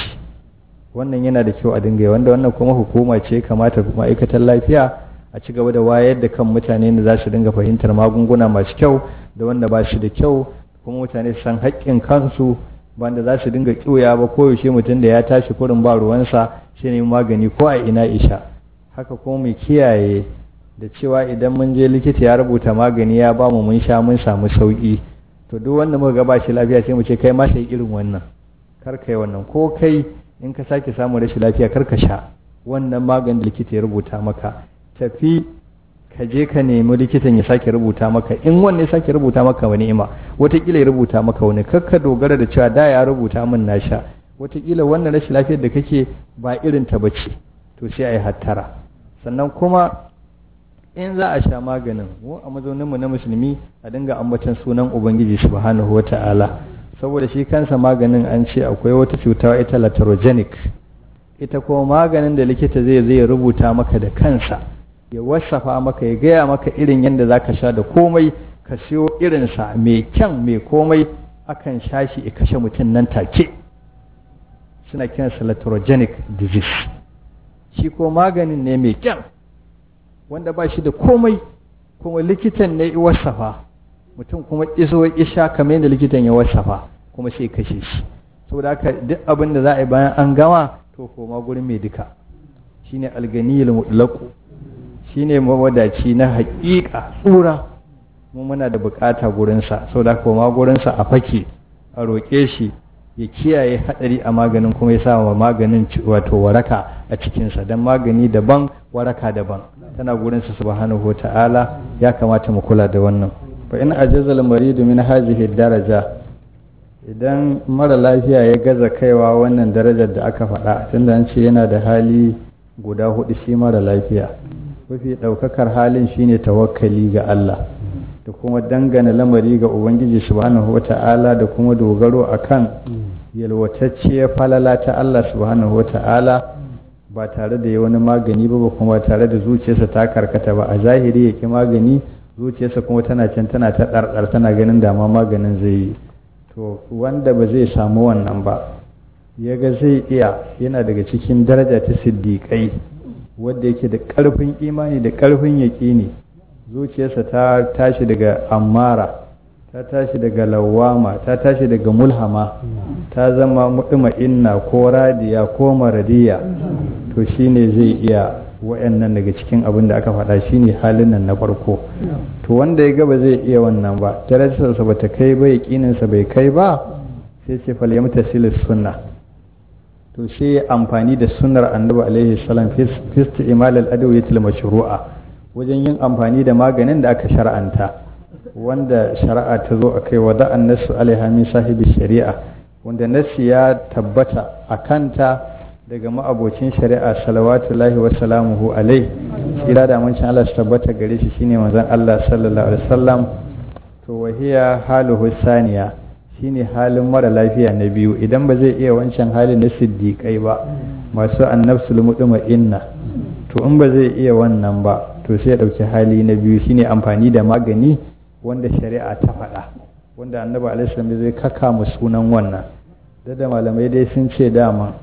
Wannan yana da kyau a dinga yi, wanda wannan kuma hukuma ce kamata ma'aikatan lafiya a ci gaba da wayar da kan mutane da za su dinga fahimtar magunguna masu kyau da wanda ba su da kyau, kuma mutane su san haƙƙin kansu ba da za su dinga ƙiwaya ba koyaushe mutum da ya tashi kurin ba ruwansa shi ne magani ko a ina isha. Haka kuma mu kiyaye da cewa idan mun je likita ya rubuta magani ya ba mu mun sha mun samu sauƙi, to duk wanda muka ga ba shi lafiya sai mu ce kai ma sai irin wannan, kar kai wannan, ko kai in ka sake samun rashin lafiya kar ka sha wannan maganin da likita ya rubuta maka, tafi ka je ka nemi likitan ya sake rubuta maka, in wanne ya sake rubuta maka wani ima wataƙila ya rubuta maka wani, kar ka dogara da cewa da ya rubuta min na sha, wataƙila wannan rashin lafiyar da kake ba irin ta bace, to sai a yi hattara. Sannan kuma in za a sha maganin mu a mazauninmu na musulmi a dinga ambatan sunan ubangiji subhanahu wata'ala, saboda shi kansa maganin an ce akwai wata cuta ita laterogenic, ita kuma maganin da likita zai zai rubuta maka da kansa ya wasafa maka ya gaya maka irin yadda za ka sha da komai, ka siyo irinsa mai kyan mai komai, akan sha shi ya kashe mutum nan take, suna kiransa laterogenic disease. Shi ko maganin ne mai kyan wanda ba shi da komai, kuma likitan ne ya wasafa, mutum kuma iso ya sha kamar yadda likitan ya wasafa kuma sai kashe shi. Saboda haka duk abin da za a yi bayan an gama to koma gurin mai duka, shine alganiyul mutlaqu, shine mawadaci na haƙiƙa tsura, mu muna da bukata gurinsa. Saboda haka koma gurinsa a fake a roƙe shi ya kiyaye hadari a maganin kuma ya sa wa maganin wato waraka a cikinsa, don magani daban waraka daban tana gurinsa subhanahu wa ta'ala. Ya kamata mu kula da wannan. fa in ajazal maridu min hazihi daraja, idan mara lafiya ya gaza kaiwa wannan darajar da aka faɗa, tunda an ce yana da hali guda hudu shi mara lafiya, mafi ɗaukakar halin shine tawakkali ga Allah da kuma dangana lamari ga Ubangiji subhanahu wata'ala da kuma dogaro akan yalwatacciyar falala ta Allah subhanahu wata'ala ba tare da wani magani ba kuma ba tare da zuciyarsa ta karkata ba, a zahiri yake magani zuciyarsa kuma tana can tana ta ɗarɗar tana ganin dama maganin zai yi. To wanda ba zai samu wannan ba ya ga zai iya, yana daga cikin daraja ta siddiƙai wadda yake da ƙarfin imani da ƙarfin yaƙini, zuciyarsa ta tashi daga ammara, ta tashi daga lawama, ta tashi daga mulhama, ta zama mutma'inna ko radiya ko maradiya, to shine zai iya wa'annan daga cikin abin da aka faɗa shine halin nan na farko. To wanda ya ga ba zai iya wannan ba, darajarsa ba ta kai ba, yaƙininsa bai kai ba, sai ce fal yamtasil sunna, to sai amfani da sunnar annabi alaihi salam fi istimal al adwiyatil mashru'a, wajen yin amfani da maganin da aka shar'anta, wanda shari'a ta zo akai wa da'an nasu alaiha min sahibi shari'a, wanda nasi ya tabbata a kanta daga ma'abocin shari'a salawatullahi wa salamuhu alai, tsira da amincin Allah su tabbata gare shi shine manzon Allah sallallahu alaihi wasallam. To wahiya haluhu saniya, shine halin mara lafiya na biyu, idan ba zai iya wancan halin na siddiƙai ba masu annafsul mutma'inna, to in ba zai iya wannan ba to sai ya dauki hali na biyu, shine amfani da magani wanda shari'a ta faɗa, wanda annabi alaihi salam zai kaka mu sunan wannan. Da da malamai dai sun ce dama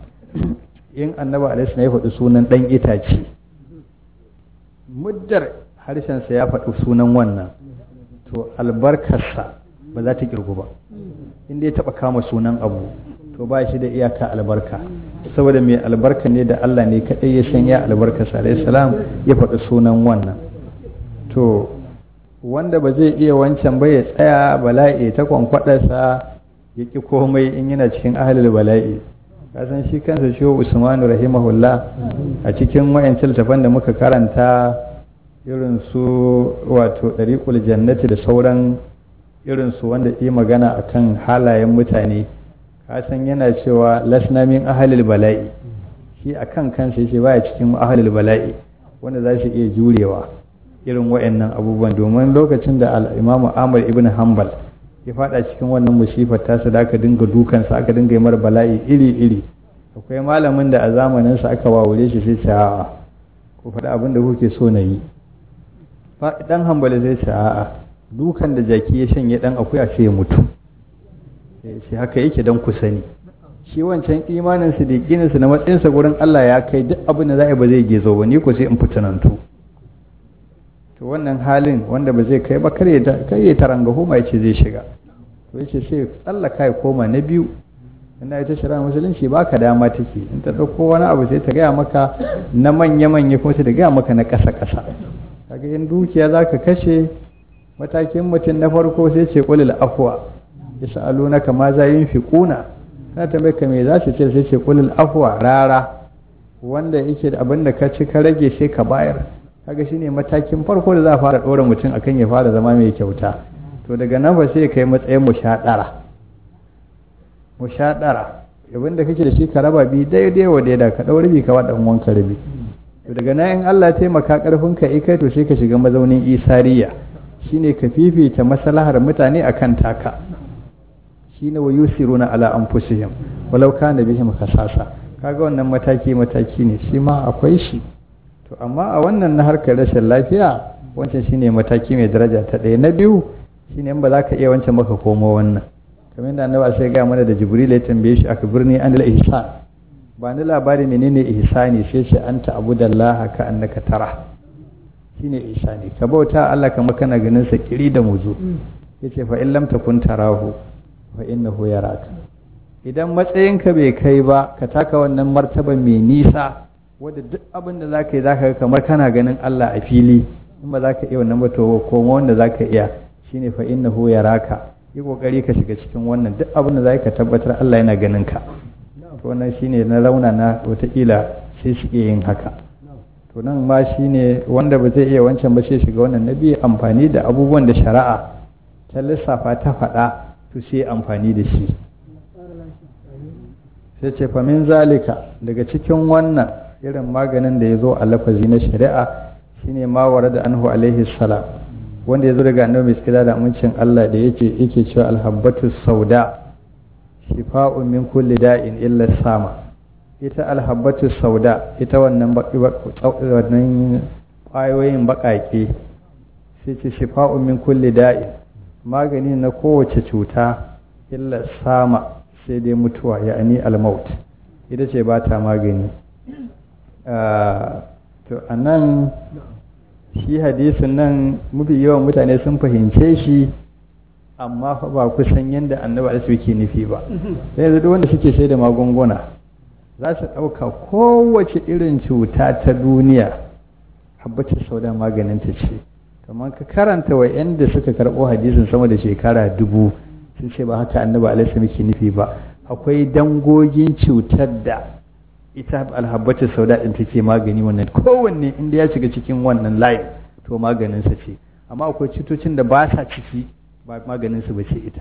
in annabi alaihi salam ya faɗi sunan ɗan itace, muddar harshensa ya faɗi sunan wannan, to albarkarsa ba za ta kirgu ba inda ya taba kama sunan abu to ba shi da iyaka albarka saboda mai albarka ne da Allah ne kadai ya sanya albarkarsa alayhi salam ya faɗi sunan wannan to wanda ba zai iya wancan ba ya tsaya bala'i ta kwankwadarsa ya ki komai in yana cikin ahlul bala'i kasan shi kansa shi Usmanu rahimahullah a cikin wayancin tafan da muka karanta irin su wato dariqul jannati da sauran irin su wanda yi magana akan halayen mutane kasan yana cewa lasna min ahlil bala'i shi akan kansa yace baya cikin ahlil bala'i wanda za su iya jurewa irin wayannan abubuwan domin lokacin da al-Imam Ahmad ibn Hanbal ya fada cikin wannan musifar tasa da aka dinga dukansa aka dinga yi mar bala'i iri-iri akwai malamin da a zamaninsa aka wawure shi sai ce a'a ku faɗi abin da kuke so na yi dan hambali zai ce a'a dukan da jaki ya shanye dan akuya sai ya mutu sai haka yake dan ku sani shi wancan imanin su da yakinin su na matsayin sa gurin Allah ya kai duk abin da za a ba zai gezo ba ni ko sai in fitanantu to wannan halin wanda ba zai kai ba kar ya kai ya tarangaho mai ce zai shiga to yace sai tsallaka ya koma na biyu ina ita shari'a musulunci baka dama take in ta dauko wani abu sai ta gaya maka na manya manya kuma sai ta gaya maka na kasa kasa kaga in dukiya zaka kashe matakin mutum na farko sai ce qulil afwa yasalunaka ma za yunfiquna kana tambaye ka me za su ce sai ce qulil afwa rara wanda yake da abin da ka ci ka rage sai ka bayar kaga shine matakin farko da za a fara dora mutum akan ya fara zama mai kyauta to daga nan ba sai kai matsayin mushadara mushadara abin da kake da shi ka raba bi daidai wa daidai ka dau rabi ka wa dan wanka rabi to daga nan in Allah ya taimaka karfin ka ikai to sai ka shiga mazaunin isariya shine ka fifita maslahar mutane akan taka shine wa yusiruna ala anfusihim walau kana bihim khasasa kaga wannan mataki mataki ne shi ma akwai shi to amma a wannan na harkar rashin lafiya wancan shine mataki mai daraja ta ɗaya na biyu shine in ba za ka iya wancan maka komo wannan kamar yadda annabi sai ga mana da jibril ya tambaye shi aka birni an ihsan ba ni labari menene ihsani sai ce anta abudallaha ka annaka tara shine ihsani ka bauta Allah kamar kana ganin sa kiri da muzu yace fa in lam takun tarahu fa innahu yaraka idan matsayinka bai kai ba ka taka wannan martaba mai nisa wadda duk abin da za ka yi za ka ga kamar kana ganin Allah a fili in ba za ka iya wannan ba to koma wanda za ka iya shine fa innahu yaraka yi kokari ka shiga cikin wannan duk abin da za ka tabbatar Allah yana ganin ka to wannan shine na rauna na wataƙila sai su iya yin haka to nan ma shine wanda ba zai iya wancan ba sai shiga wannan nabi amfani da abubuwan da shari'a ta lissafa ta faɗa to sai amfani da shi sai ce fa min zalika daga cikin wannan irin maganin da ya zo a lafazi na shari'a shine ma warada anhu alaihi salam wanda ya zo daga annabi mai tsira da amincin Allah da yake yake cewa alhabbatu sauda shifa'un min kulli da'in illa sama ita alhabbatu sauda ita wannan wannan ƙwayoyin baƙaƙe sai ce shifa'un min kulli da'in magani na kowace cuta illa sama sai dai mutuwa ya'ani almaut ita ce ba ta magani to a nan shi hadisin nan mafi yawan mutane sun fahimce shi amma fa ba kusan yadda annabi alisu yake nufi ba sai yanzu duk wanda suke sai da magunguna za su ɗauka kowace irin cuta ta duniya habbacin sauda maganin ta ce kamar ka karanta wa yanda suka karɓo hadisin sama da shekara dubu sun ce ba haka annabi alisu yake nufi ba akwai dangogin cutar da ita alhabbatu sauda din take magani wannan kowanne inda ya shiga cikin wannan layin to maganin sa ce amma akwai cutocin da ba sa ciki ba maganin su bace ita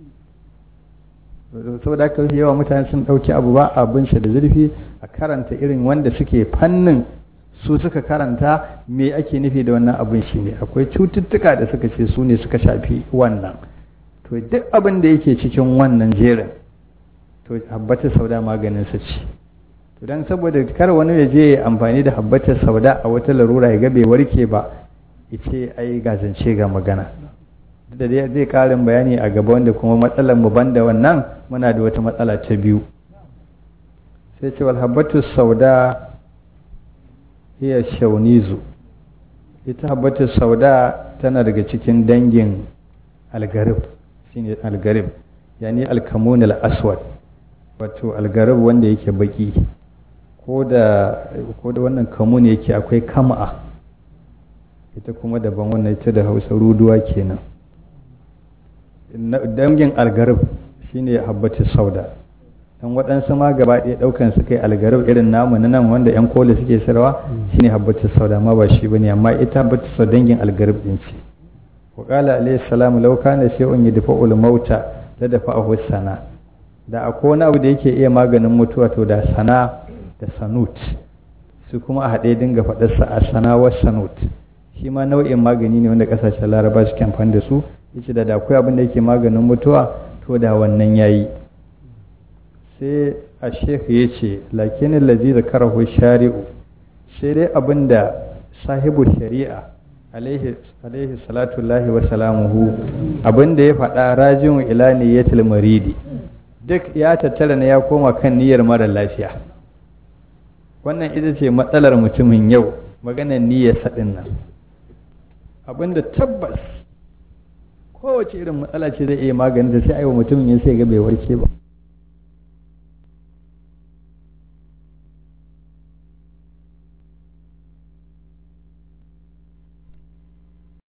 saboda haka yawa mutane sun dauki abu ba abin sa da zurfi a karanta irin wanda suke fannin su suka karanta me ake nufi da wannan abin shine akwai cututtuka da suka ce su ne suka shafi wannan to duk abin da yake cikin wannan jerin to habbatu sauda maganin sa ce don saboda kar wani ya je amfani da habbatar sauda a wata larura ya ga bai warke ba ce ai gazance ga magana da dai zai karin bayani a gaba wanda kuma matsalar mu banda wannan muna da wata matsala ta biyu sai ce wal habbatu sauda hiya shaunizu ita habbatu sauda tana daga cikin dangin algarib shine algarib yani alkamun al-aswad wato algarib wanda yake baki ko da ko da wannan kamun yake akwai kama'a ita kuma daban wannan ita da Hausa ruduwa kenan dangin algarib shine habbatu sauda dan waɗansu ma gaba ɗaya ɗaukan su kai algarib irin namu na nan wanda yan koli suke sarwa shine habbatu sauda ma ba shi bane amma ita habbatu sauda dangin algarib din ce wa qala alayhi salamu law kana shay'un yadfa'ul mauta la dafa'ahu sana da akwai wani abu da yake iya maganin mutuwa to da sana da sanut su kuma a haɗe dinga faɗar sa a sana wa sanut shi ma nau'in magani ne wanda ƙasashen laraba suke amfani da su yace da da akwai abin da yake maganin mutuwa to da wannan yayi sai a shekhu ya ce lakinin lazi da karahu shari'u sai dai abinda sahibu shari'a alaihi salatullahi wa salamuhu abinda ya faɗa rajin ila niyyatul maridi duk ya tattara ne ya koma kan niyyar mara lafiya wannan ita ce matsalar mutumin yau maganar niyyar saɗin nan abinda tabbas kowace irin matsala ce zai iya maganin da sai aiwa mutumin ya sai ga bai warke ba